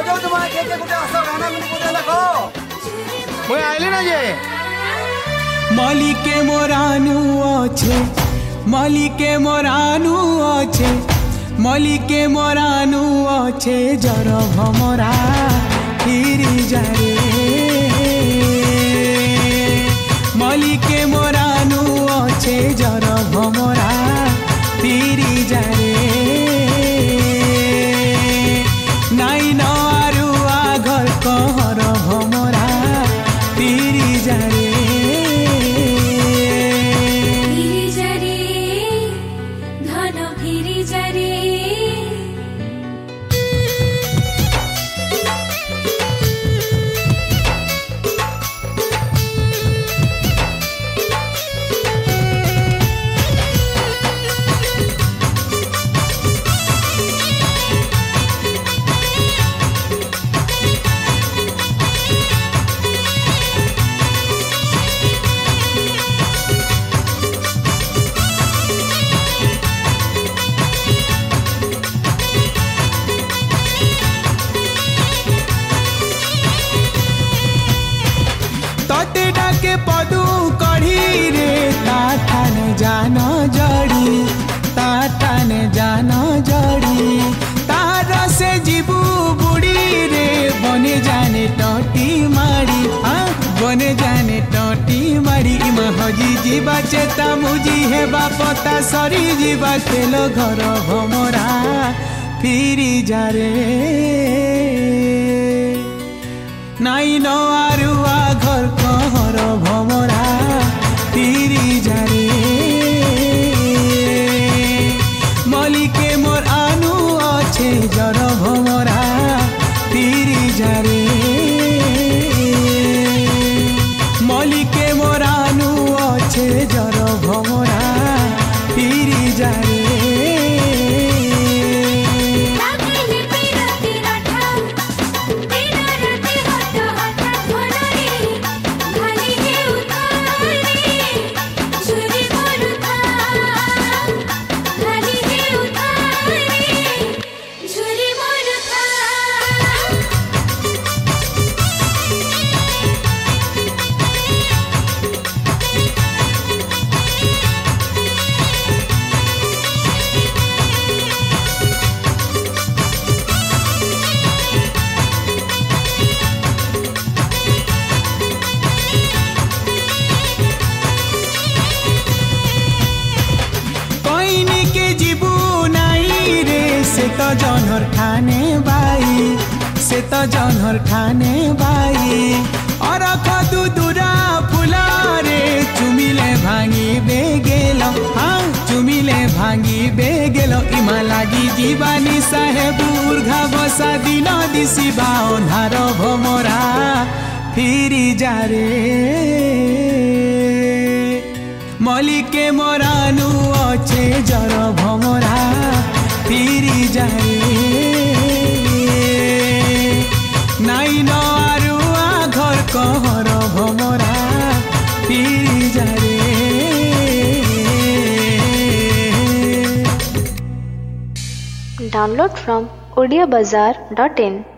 बजाऊ तुम्हारे के गुटे आस गाना गुनी गुटे लखो मुई आइली ना जे मलिके मोरानु अच्छे मलिके मोरानु अच्छे मलिके मोरानु अच्छे जर भमरा फिरी जारे मलिके मोरानु अच्छे जर भमरा फिरी जारे नाई न आरु आघर कहर भमरा फिरी जारे तते डाके पदू कढ़ी रे ताठान जान जड़ी ताठान जान जड़ी तार से जीवू बुड़ी रे बने जाने टटी मारी बने जाने टटी मारी इमा हजी जीवा चेता मुजी हेबा पता सरी जीवा खेल घर भमरा फिरी जारे नाई न आरु आघर कहर भमरा फिरी जारे मलिके मोर आनु अच्छे जर भमरा फिरी जारे मलिके मोर आनु अच्छे जर भमरा फिरी जारे से तो जनहर ठाने बाई और खदु दूरा फुला रे चुमिले भांगी बेगेल चुमिले भांगी बेगेल इमा लागी जीवानी साहेब उर्घा बसा दिन दिसी बाधार भमरा फिरी जारे मलिके मोरानु अच्छे जर भमरा फिरी जारे नाई न आरु आघर कहर भमरा फिरी जारे। Download from odiabazaar.in